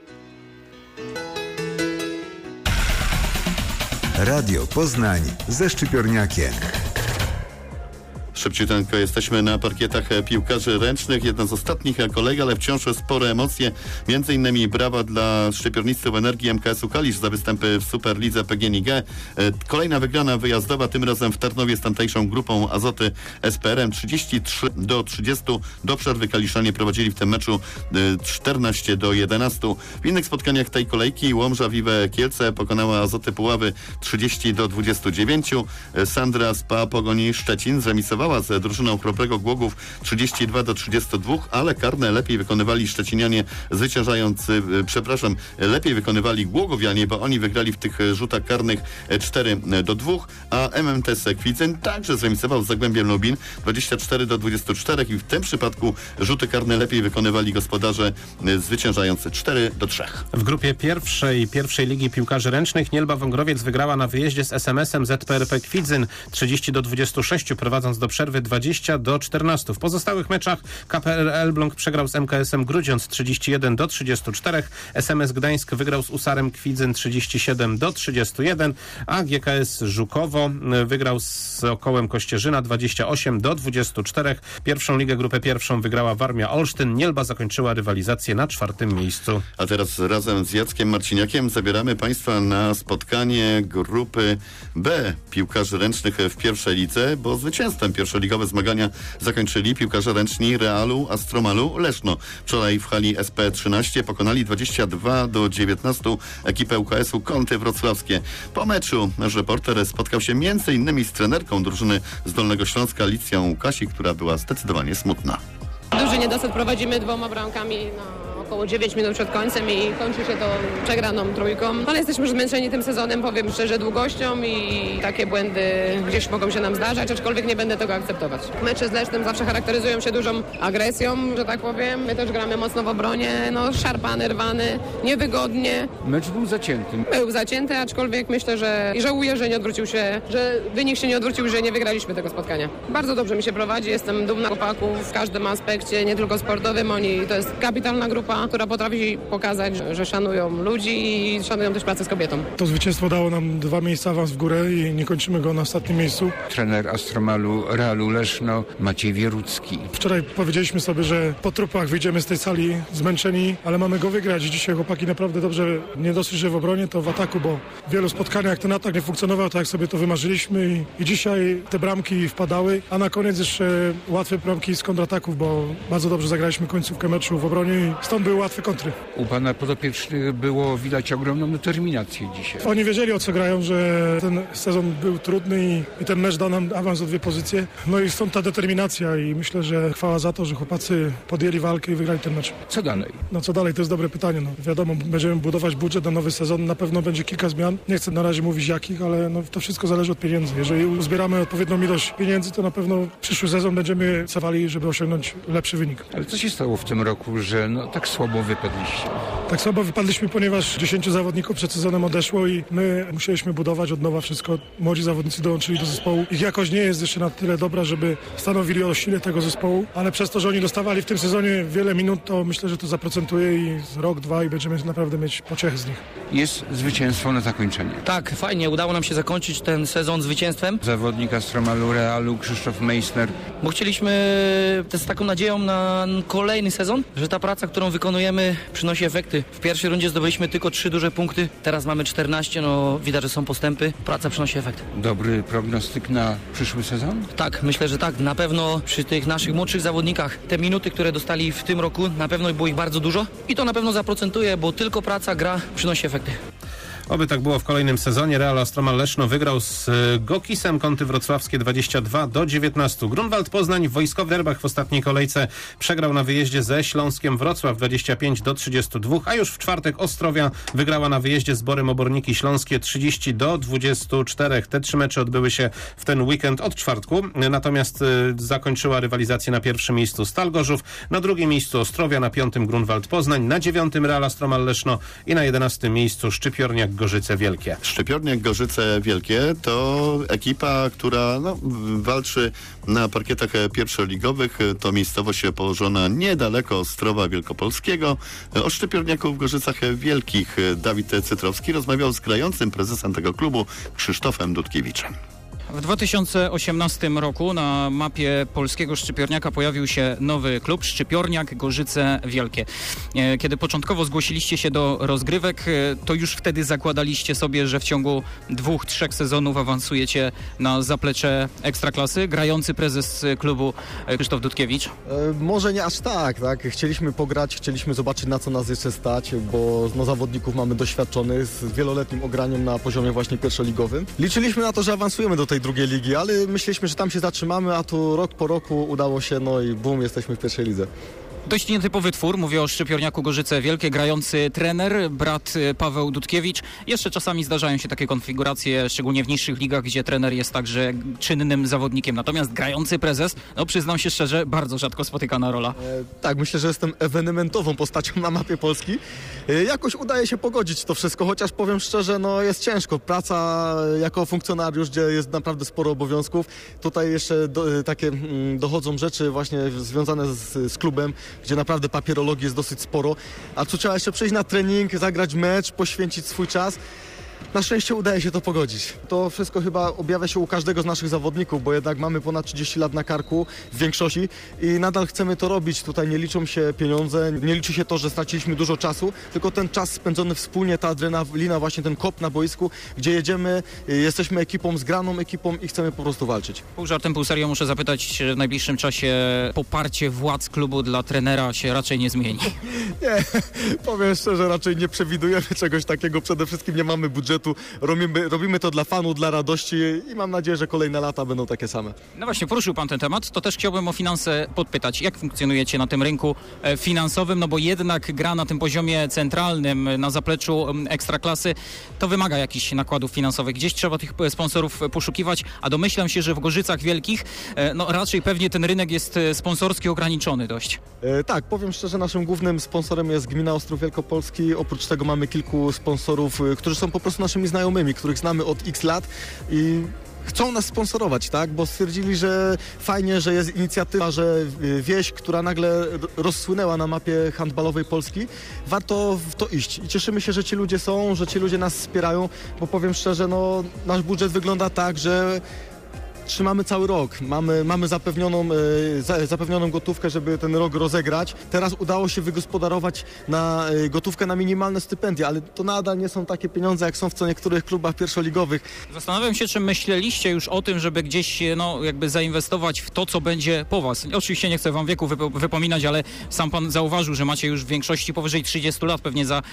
Radio Poznań ze Szczypiorniakiem. Szybciuteńko jesteśmy na parkietach piłkarzy ręcznych. Jedna z ostatnich kolejek, ale wciąż spore emocje. Między innymi brawa dla szczypiornictwych Energii MKS-u Kalisz za występy w Superlidze PGNiG. Kolejna wygrana wyjazdowa, tym razem w Tarnowie z tamtejszą grupą Azoty SPRM 33-30. Do przerwy Kaliszanie prowadzili w tym meczu 14-11. W innych spotkaniach tej kolejki Łomża Vive Kielce pokonała Azoty Puławy 30-29. Sandra z PA Pogoni Szczecin zremisowała zremisowała z drużyną Chrobrego Głogów 32-32, ale karne lepiej wykonywali szczecinianie, lepiej wykonywali Głogowianie, bo oni wygrali w tych rzutach karnych 4-2, a MMTS Kwidzyn także zremisował z Zagłębiem Lubin 24-24 i w tym przypadku rzuty karne lepiej wykonywali gospodarze, zwyciężając 4-3. W grupie pierwszej ligi piłkarzy ręcznych Nielba Wągrowiec wygrała na wyjeździe z SMS-em ZPRP Kwidzyn 30-26, prowadząc do przerwy 20-14. W pozostałych meczach KPR Elbląg przegrał z MKS-em Grudziądz 31-34, SMS Gdańsk wygrał z Usarem Kwidzyn 37-31, a GKS Żukowo wygrał z Okołem Kościerzyna 28-24. Pierwszą ligę, grupę pierwszą wygrała Warmia Olsztyn. Nielba zakończyła rywalizację na 4. miejscu. A teraz razem z Jackiem Marciniakiem zabieramy Państwa na spotkanie grupy B piłkarzy ręcznych w pierwszej lidze, bo zwycięstwem pierwszoligowe zmagania zakończyli piłkarze ręczni Realu Astromalu Leszno. Wczoraj w hali SP13 pokonali 22-19 ekipę UKS-u Kąty Wrocławskie. Po meczu nasz reporter spotkał się m.in. z trenerką drużyny z Dolnego Śląska Alicją Łukasik, która była zdecydowanie smutna. Duży niedosyt, prowadzimy 2 bramkami na około 9 minut przed końcem i kończy się to przegraną 3. Ale jesteśmy już zmęczeni tym sezonem, powiem szczerze, długością i takie błędy gdzieś mogą się nam zdarzać, aczkolwiek nie będę tego akceptować. Mecze z Lesznem zawsze charakteryzują się dużą agresją, że tak powiem. My też gramy mocno w obronie, szarpany, rwany, niewygodnie. Mecz był zacięty. Był zacięty, aczkolwiek myślę, że i żałuję, że nie odwrócił się, że wynik się nie odwrócił, że nie wygraliśmy tego spotkania. Bardzo dobrze mi się prowadzi, jestem dumna chłopaków w każdym aspekcie, nie tylko sportowym. To jest kapitalna grupa, która potrafi pokazać, że szanują ludzi i szanują też pracę z kobietą. To zwycięstwo dało nam 2 miejsca awans w górę i nie kończymy go na ostatnim miejscu. Trener Astromalu Realu Leszno Maciej Wierucki. Wczoraj powiedzieliśmy sobie, że po trupach wyjdziemy z tej sali zmęczeni, ale mamy go wygrać. Dzisiaj chłopaki naprawdę dobrze, nie dosyć, że w obronie, to w ataku, bo w wielu spotkaniach ten atak nie funkcjonował tak, jak sobie to wymarzyliśmy i dzisiaj te bramki wpadały, a na koniec jeszcze łatwe bramki z kontrataków, bo bardzo dobrze zagraliśmy końcówkę meczu w obronie i stąd były łatwe kontry. U pana podopiecznych było widać ogromną determinację dzisiaj. Oni wiedzieli, o co grają, że ten sezon był trudny i ten mecz dał nam awans o 2 pozycje. No i stąd ta determinacja i myślę, że chwała za to, że chłopacy podjęli walkę i wygrali ten mecz. Co dalej? Co dalej, to jest dobre pytanie. Wiadomo, będziemy budować budżet na nowy sezon, na pewno będzie kilka zmian. Nie chcę na razie mówić jakich, ale to wszystko zależy od pieniędzy. Jeżeli uzbieramy odpowiednią ilość pieniędzy, to na pewno przyszły sezon będziemy celowali, żeby osiągnąć lepszy wynik. Ale co się stało w tym roku, że tak słabo wypadliście? Tak słabo wypadliśmy, ponieważ 10 zawodników przed sezonem odeszło i my musieliśmy budować od nowa wszystko. Młodzi zawodnicy dołączyli do zespołu. Ich jakość nie jest jeszcze na tyle dobra, żeby stanowili o sile tego zespołu, ale przez to, że oni dostawali w tym sezonie wiele minut, to myślę, że to zaprocentuje i rok, 2 i będziemy naprawdę mieć pociechy z nich. Jest zwycięstwo na zakończenie. Tak, fajnie. Udało nam się zakończyć ten sezon zwycięstwem. Zawodnik Astromalu Realu Krzysztof Meissner. Bo chcieliśmy z taką nadzieją na kolejny sezon, że ta praca, którą wykonujemy, przynosi efekty. W pierwszej rundzie zdobyliśmy tylko 3 duże punkty, teraz mamy 14, widać, że są postępy. Praca przynosi efekt. Dobry prognostyk na przyszły sezon? Tak, myślę, że tak. Na pewno przy tych naszych młodszych zawodnikach te minuty, które dostali w tym roku, na pewno było ich bardzo dużo i to na pewno zaprocentuje, bo tylko praca, gra przynosi efekty. Oby tak było w kolejnym sezonie. Real Astromal Leszno wygrał z Gokisem Kąty Wrocławskie 22-19. Grunwald Poznań w wojskowych derbach w ostatniej kolejce przegrał na wyjeździe ze Śląskiem Wrocław 25-32, a już w czwartek Ostrowia wygrała na wyjeździe z Borem Oborniki Śląskie 30-24. Te 3 mecze odbyły się w ten weekend od czwartku, natomiast zakończyła rywalizację na pierwszym miejscu Stal Gorzów, na drugim miejscu Ostrowia, na 5. Grunwald Poznań, na 9. Real Astromal Leszno i na 11. miejscu Szczypiorniak Gorzyce Wielkie. Szczypiorniak Gorzyce Wielkie to ekipa, która walczy na parkietach pierwszoligowych. To miejscowość położona niedaleko Ostrowa Wielkopolskiego. O Szczypiorniaku w Gorzycach Wielkich Dawid Cytrowski rozmawiał z grającym prezesem tego klubu Krzysztofem Dudkiewiczem. W 2018 roku na mapie polskiego Szczypiorniaka pojawił się nowy klub Szczypiorniak Gorzyce Wielkie. Kiedy początkowo zgłosiliście się do rozgrywek, to już wtedy zakładaliście sobie, że w ciągu 2-3 sezonów awansujecie na zaplecze Ekstraklasy. Grający prezes klubu Krzysztof Dudkiewicz. Może nie aż tak. Chcieliśmy pograć, chcieliśmy zobaczyć, na co nas jeszcze stać, bo zawodników mamy doświadczonych z wieloletnim ograniem na poziomie właśnie pierwszoligowym. Liczyliśmy na to, że awansujemy do tej tej drugiej ligi, ale myśleliśmy, że tam się zatrzymamy, a tu rok po roku udało się, no i bum, jesteśmy w pierwszej lidze. Dość nietypowy twór, mówię o Szczypiorniaku Gorzyce Wielkie, grający trener, brat Paweł Dudkiewicz. Jeszcze czasami zdarzają się takie konfiguracje, szczególnie w niższych ligach, gdzie trener jest także czynnym zawodnikiem. Natomiast grający prezes, no przyznam się szczerze, bardzo rzadko spotykana rola. Tak, myślę, że jestem ewenementową postacią na mapie Polski. Jakoś udaje się pogodzić to wszystko, chociaż powiem szczerze, no jest ciężko. Praca jako funkcjonariusz, gdzie jest naprawdę sporo obowiązków. Tutaj jeszcze takie dochodzą rzeczy właśnie związane z klubem, gdzie naprawdę papierologii jest dosyć sporo, a tu trzeba jeszcze przyjść na trening, zagrać mecz, poświęcić swój czas. Na szczęście udaje się to pogodzić. To wszystko chyba objawia się u każdego z naszych zawodników, bo jednak mamy ponad 30 lat na karku w większości i nadal chcemy to robić. Tutaj nie liczą się pieniądze, nie liczy się to, że straciliśmy dużo czasu, tylko ten czas spędzony wspólnie, ta adrenalina, właśnie ten kop na boisku, gdzie jedziemy, jesteśmy ekipą, zgraną ekipą i chcemy po prostu walczyć. Pół żartem, pół serio muszę zapytać, czy w najbliższym czasie poparcie władz klubu dla trenera się raczej nie zmieni? Nie, powiem szczerze, raczej nie przewidujemy czegoś takiego. Przede wszystkim nie mamy budżetu. Robimy to dla fanów, dla radości i mam nadzieję, że kolejne lata będą takie same. No właśnie, poruszył pan ten temat, to też chciałbym o finanse podpytać. Jak funkcjonujecie na tym rynku finansowym? No bo jednak gra na tym poziomie centralnym, na zapleczu Ekstraklasy, to wymaga jakichś nakładów finansowych. Gdzieś trzeba tych sponsorów poszukiwać, a domyślam się, że w Gorzycach Wielkich no raczej pewnie ten rynek jest sponsorski ograniczony dość. Tak, powiem szczerze, naszym głównym sponsorem jest Gmina Ostrów Wielkopolski. Oprócz tego mamy kilku sponsorów, którzy są po prostu naszymi znajomymi, których znamy od x lat i chcą nas sponsorować, tak? Bo stwierdzili, że fajnie, że jest inicjatywa, że wieś, która nagle rozsłynęła na mapie handballowej Polski, warto w to iść. I cieszymy się, że ci ludzie są, że ci ludzie nas wspierają, bo powiem szczerze, no nasz budżet wygląda tak, że trzymamy cały rok. Mamy zapewnioną gotówkę, żeby ten rok rozegrać. Teraz udało się wygospodarować na gotówkę na minimalne stypendia, ale to nadal nie są takie pieniądze, jak są w co niektórych klubach pierwszoligowych. Zastanawiam się, czy myśleliście już o tym, żeby gdzieś jakby zainwestować w to, co będzie po was. Oczywiście nie chcę wam wieku wypominać, ale sam pan zauważył, że macie już w większości powyżej 30 lat. Pewnie za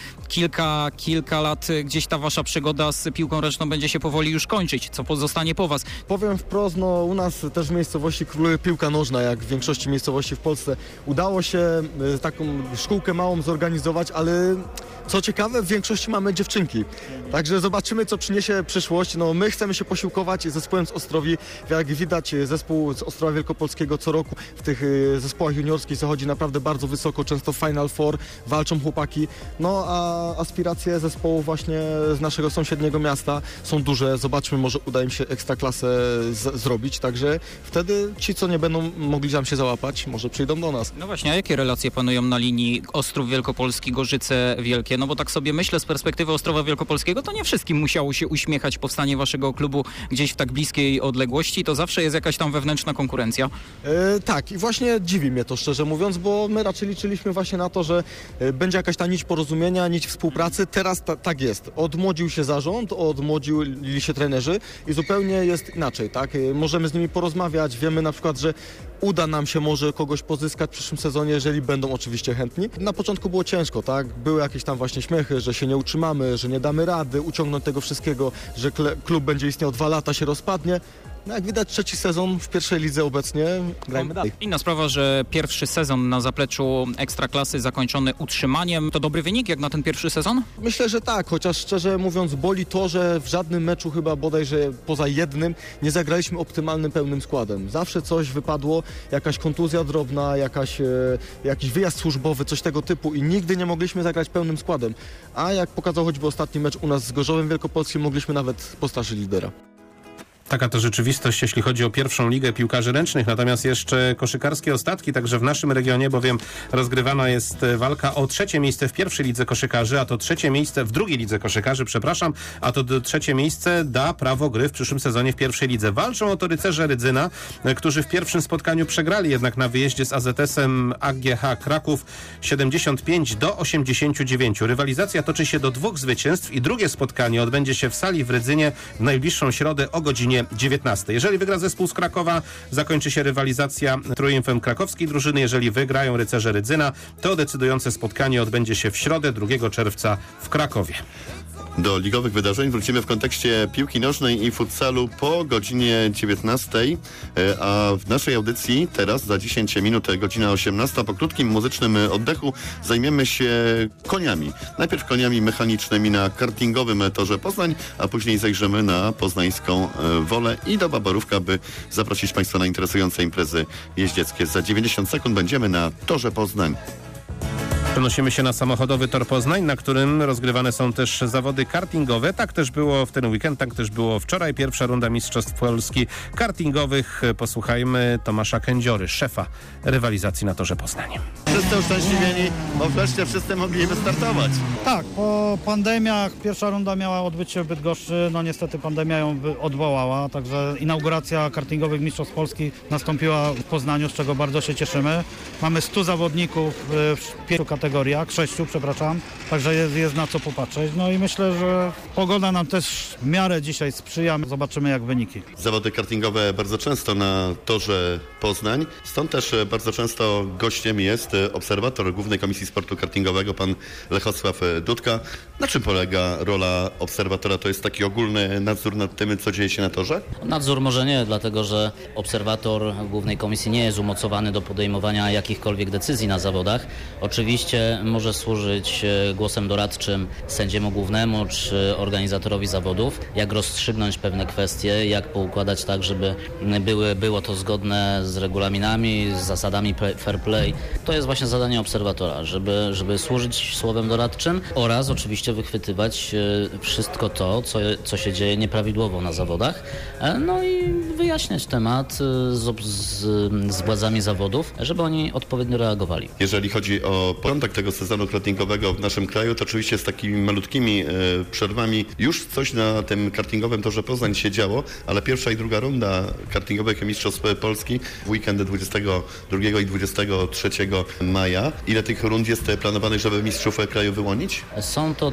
kilka lat gdzieś ta wasza przygoda z piłką ręczną będzie się powoli już kończyć. Co pozostanie po was? Powiem wprost, no u nas też w miejscowości króluje piłka nożna, jak w większości miejscowości w Polsce. Udało się taką szkółkę małą zorganizować, ale co ciekawe, w większości mamy dziewczynki. Także zobaczymy, co przyniesie przyszłość. No my chcemy się posiłkować z zespołem z Ostrowi. Jak widać, zespół z Ostrowa Wielkopolskiego co roku w tych zespołach juniorskich zachodzi naprawdę bardzo wysoko, często Final Four, walczą chłopaki. No a aspiracje zespołu właśnie z naszego sąsiedniego miasta są duże. Zobaczmy, może uda im się Ekstraklasę zrobić, także wtedy ci, co nie będą mogli tam się załapać, może przyjdą do nas. No właśnie, a jakie relacje panują na linii Ostrów Wielkopolski, Gorzyce Wielkie? No bo tak sobie myślę z perspektywy Ostrowa Wielkopolskiego, to nie wszystkim musiało się uśmiechać powstanie waszego klubu gdzieś w tak bliskiej odległości, to zawsze jest jakaś tam wewnętrzna konkurencja. Tak, i właśnie dziwi mnie to, szczerze mówiąc, bo my raczej liczyliśmy właśnie na to, że będzie jakaś ta nić porozumienia, nić współpracy. Teraz tak jest. Odmłodził się zarząd, odmłodzili się trenerzy i zupełnie jest inaczej, tak? Możemy z nimi porozmawiać, wiemy na przykład, że uda nam się może kogoś pozyskać w przyszłym sezonie, jeżeli będą oczywiście chętni. Na początku było ciężko, tak? Były jakieś tam właśnie śmiechy, że się nie utrzymamy, że nie damy rady uciągnąć tego wszystkiego, że klub będzie istniał 2 lata, się rozpadnie. No jak widać, 3. sezon w pierwszej lidze obecnie, grajmy dalej. Inna sprawa, że pierwszy sezon na zapleczu Ekstraklasy zakończony utrzymaniem. To dobry wynik jak na ten pierwszy sezon? Myślę, że tak, chociaż szczerze mówiąc boli to, że w żadnym meczu chyba bodajże poza jednym nie zagraliśmy optymalnym, pełnym składem. Zawsze coś wypadło, jakaś kontuzja drobna, jakiś wyjazd służbowy, coś tego typu i nigdy nie mogliśmy zagrać pełnym składem. A jak pokazał choćby ostatni mecz u nas z Gorzowem Wielkopolskim, mogliśmy nawet postraszyć lidera. Taka to rzeczywistość, jeśli chodzi o pierwszą ligę piłkarzy ręcznych, natomiast jeszcze koszykarskie ostatki, także w naszym regionie, bowiem rozgrywana jest walka o 3. miejsce w pierwszej lidze koszykarzy, a to 3. miejsce w drugiej lidze koszykarzy, a to 3. miejsce da prawo gry w przyszłym sezonie w pierwszej lidze. Walczą o to rycerze Rydzyna, którzy w pierwszym spotkaniu przegrali jednak na wyjeździe z AZS-em AGH Kraków 75-89. Rywalizacja toczy się do 2 zwycięstw i drugie spotkanie odbędzie się w sali w Rydzynie w najbliższą środę o godzinie godzinie 19. Jeżeli wygra zespół z Krakowa, zakończy się rywalizacja triumfem krakowskiej drużyny. Jeżeli wygrają rycerze Rydzyna, to decydujące spotkanie odbędzie się w środę 2 czerwca w Krakowie. Do ligowych wydarzeń wrócimy w kontekście piłki nożnej i futsalu po godzinie 19, a w naszej audycji teraz za 10 minut, godzina 18, po krótkim muzycznym oddechu zajmiemy się koniami. Najpierw koniami mechanicznymi na kartingowym torze Poznań, a później zajrzymy na poznańską Wolę i do Baborówka, by zaprosić Państwa na interesujące imprezy jeździeckie. Za 90 sekund będziemy na torze Poznań. Przenosimy się na samochodowy tor Poznań, na którym rozgrywane są też zawody kartingowe. Tak też było w ten weekend, tak też było wczoraj. Pierwsza runda Mistrzostw Polski kartingowych. Posłuchajmy Tomasza Kędziory, szefa rywalizacji na torze Poznań. Wszyscy uszczęśliwieni, bo wreszcie wszyscy mogli wystartować. Tak, po pandemiach pierwsza runda miała odbyć się w Bydgoszczy. No niestety pandemia ją odwołała, także inauguracja kartingowych Mistrzostw Polski nastąpiła w Poznaniu, z czego bardzo się cieszymy. Mamy 100 zawodników w 5 kategoriach, 6, przepraszam, także jest na co popatrzeć. No i myślę, że pogoda nam też w miarę dzisiaj sprzyja. Zobaczymy jak wyniki. Zawody kartingowe bardzo często na torze Poznań, stąd też bardzo często gościem jest obserwator Głównej Komisji Sportu Kartingowego, pan Lechosław Dudka. Na czym polega rola obserwatora? To jest taki ogólny nadzór nad tym, co dzieje się na torze? Nadzór może nie, dlatego że obserwator Głównej Komisji nie jest umocowany do podejmowania jakichkolwiek decyzji na zawodach. Oczywiście może służyć głosem doradczym sędziemu głównemu czy organizatorowi zawodów, jak rozstrzygnąć pewne kwestie, jak poukładać tak, żeby było to zgodne z regulaminami, z zasadami fair play. To jest właśnie zadanie obserwatora, żeby służyć słowem doradczym oraz oczywiście wychwytywać wszystko to, co się dzieje nieprawidłowo na zawodach, no i wyjaśniać temat z władzami zawodów, żeby oni odpowiednio reagowali. Jeżeli chodzi o początek tego sezonu kartingowego w naszym kraju, to oczywiście z takimi malutkimi przerwami już coś na tym kartingowym torze Poznań się działo, ale pierwsza i druga runda kartingowych Mistrzostw Polski w weekendy 22 i 23 maja. Ile tych rund jest planowanych, żeby mistrzów kraju wyłonić? Są to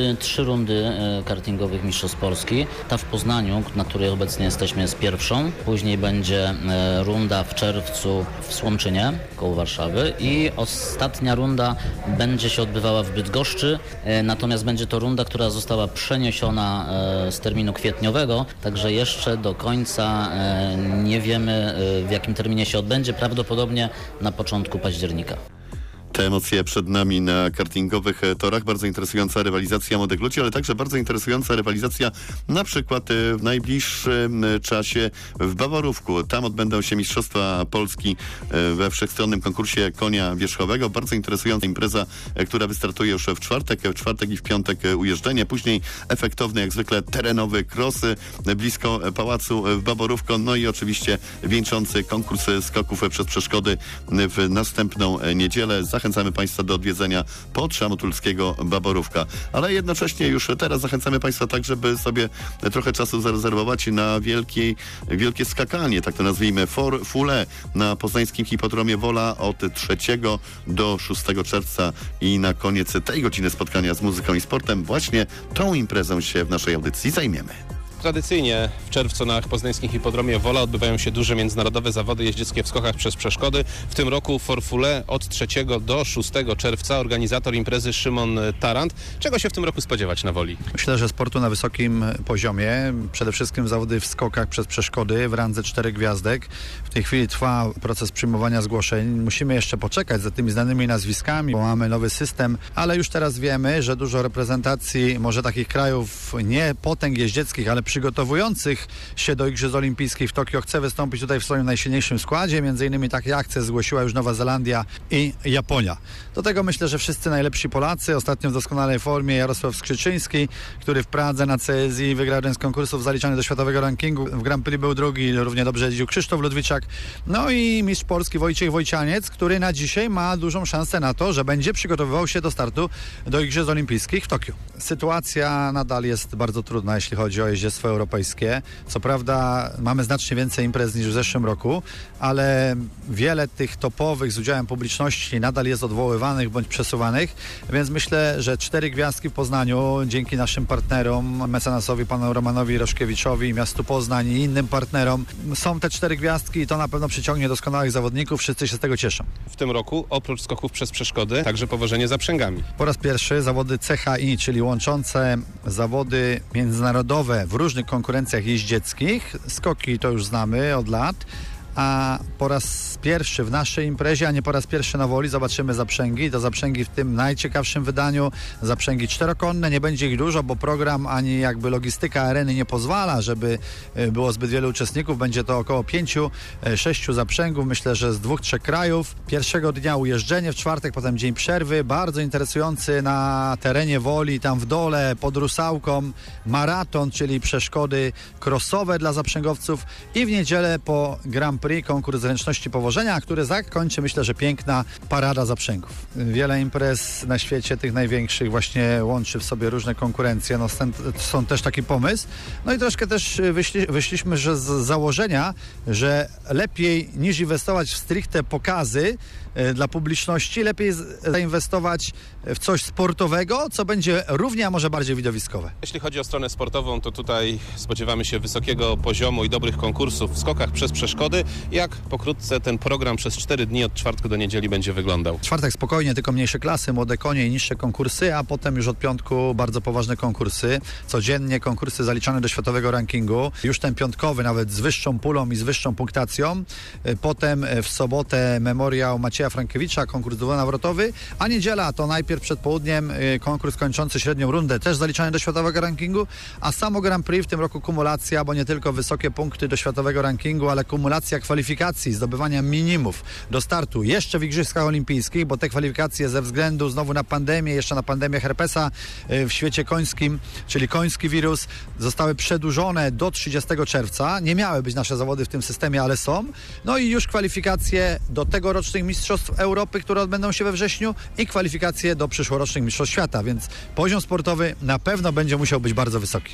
3 rundy kartingowych Mistrzostw Polski. Ta w Poznaniu, na której obecnie jesteśmy, jest pierwszą. Później będzie runda w czerwcu w Słomczynie, koło Warszawy i ostatnia runda będzie się odbywała w Bydgoszczy, natomiast będzie to runda, która została przeniesiona z terminu kwietniowego, także jeszcze do końca nie wiemy, w jakim terminie się odbędzie, prawdopodobnie na początku października. Te emocje przed nami na kartingowych torach. Bardzo interesująca rywalizacja młodych ludzi, ale także bardzo interesująca rywalizacja na przykład w najbliższym czasie w Baworówku. Tam odbędą się Mistrzostwa Polski we wszechstronnym konkursie konia wierzchowego. Bardzo interesująca impreza, która wystartuje już w czwartek i w piątek ujeżdżenie. Później efektowny, jak zwykle, terenowy krosy blisko pałacu w Baworówko. No i oczywiście wieńczący konkurs skoków przez przeszkody w następną niedzielę. Zachęcamy Państwa do odwiedzenia podszamotulskiego Baborówka. Ale jednocześnie już teraz zachęcamy Państwa tak, żeby sobie trochę czasu zarezerwować na wielkie skakanie, tak to nazwijmy, for fule na poznańskim hipodromie Wola od 3 do 6 czerwca i na koniec tej godziny spotkania z muzyką i sportem właśnie tą imprezą się w naszej audycji zajmiemy. Tradycyjnie w czerwcu na poznańskim hipodromie Wola odbywają się duże międzynarodowe zawody jeździeckie w skokach przez przeszkody. W tym roku Forfule od 3 do 6 czerwca. Organizator imprezy Szymon Tarant. Czego się w tym roku spodziewać na Woli? Myślę, że sportu na wysokim poziomie. Przede wszystkim zawody w skokach przez przeszkody w randze 4 gwiazdek. W tej chwili trwa proces przyjmowania zgłoszeń. Musimy jeszcze poczekać za tymi znanymi nazwiskami, bo mamy nowy system, ale już teraz wiemy, że dużo reprezentacji, może takich krajów nie potęg jeździeckich, ale przygotowujących się do Igrzysk Olimpijskich w Tokio chce wystąpić tutaj w swoim najsilniejszym składzie. Między innymi takie akcje zgłosiła już Nowa Zelandia i Japonia. Do tego myślę, że wszyscy najlepsi Polacy. Ostatnio w doskonałej formie Jarosław Skrzyczyński, który w Pradze na CSI wygrał jeden z konkursów zaliczany do światowego rankingu. W Grand Prix był drugi, równie dobrze jeździł Krzysztof Ludwiczak. No i mistrz Polski Wojciech Wojcianiec, który na dzisiaj ma dużą szansę na to, że będzie przygotowywał się do startu do Igrzysk Olimpijskich w Tokio. Sytuacja nadal jest bardzo trudna, jeśli chodzi o jeździectwo Mistrzostwa Europejskie. Co prawda mamy znacznie więcej imprez niż w zeszłym roku, ale wiele tych topowych z udziałem publiczności nadal jest odwoływanych bądź przesuwanych, więc myślę, że 4 gwiazdki w Poznaniu dzięki naszym partnerom, mecenasowi panu Romanowi Roszkiewiczowi, miastu Poznań i innym partnerom, są te 4 gwiazdki i to na pewno przyciągnie doskonałych zawodników, wszyscy się z tego cieszą. W tym roku oprócz skoków przez przeszkody także powożenie zaprzęgami. Po raz pierwszy zawody CHI, czyli łączące zawody międzynarodowe w różnych konkurencjach jeździeckich. Skoki to już znamy od lat. A po raz pierwszy w naszej imprezie, a nie po raz pierwszy na Woli, zobaczymy zaprzęgi. To zaprzęgi w tym najciekawszym wydaniu, zaprzęgi czterokonne. Nie będzie ich dużo, bo program ani jakby logistyka areny nie pozwala, żeby było zbyt wielu uczestników. Będzie to około 5-6 zaprzęgów, myślę, że z 2-3 krajów. Pierwszego dnia ujeżdżenie, w czwartek, potem dzień przerwy. Bardzo interesujący na terenie Woli, tam w dole, pod Rusałką, maraton, czyli przeszkody crossowe dla zaprzęgowców i w niedzielę po Grand Prix konkurs zręczności powożenia, który zakończy, myślę, że piękna parada zaprzęgów. Wiele imprez na świecie, tych największych, właśnie łączy w sobie różne konkurencje. No, są też taki pomysł. No i troszkę też wyszliśmy że z założenia, że lepiej niż inwestować w stricte pokazy dla publiczności, lepiej zainwestować w coś sportowego, co będzie równie, a może bardziej widowiskowe. Jeśli chodzi o stronę sportową, to tutaj spodziewamy się wysokiego poziomu i dobrych konkursów w skokach przez przeszkody. Jak pokrótce ten program przez 4 dni od czwartku do niedzieli będzie wyglądał? Czwartek spokojnie, tylko mniejsze klasy, młode konie i niższe konkursy, a potem już od piątku bardzo poważne konkursy. Codziennie konkursy zaliczane do światowego rankingu. Już ten piątkowy nawet z wyższą pulą i z wyższą punktacją. Potem w sobotę memoriał Macieja Frankiewicza, konkurs dwunawrotowy, a niedziela to najpierw przed południem konkurs kończący średnią rundę, też zaliczany do światowego rankingu, a samo Grand Prix w tym roku kumulacja, bo nie tylko wysokie punkty do światowego rankingu, ale kumulacja kwalifikacji, zdobywania minimów do startu jeszcze w Igrzyskach Olimpijskich, bo te kwalifikacje ze względu znowu na pandemię, jeszcze na pandemię herpesa w świecie końskim, czyli koński wirus, zostały przedłużone do 30 czerwca. Nie miały być nasze zawody w tym systemie, ale są. No i już kwalifikacje do tegorocznych Mistrzostw Europy, które odbędą się we wrześniu i kwalifikacje do przyszłorocznych Mistrzostw Świata, więc poziom sportowy na pewno będzie musiał być bardzo wysoki.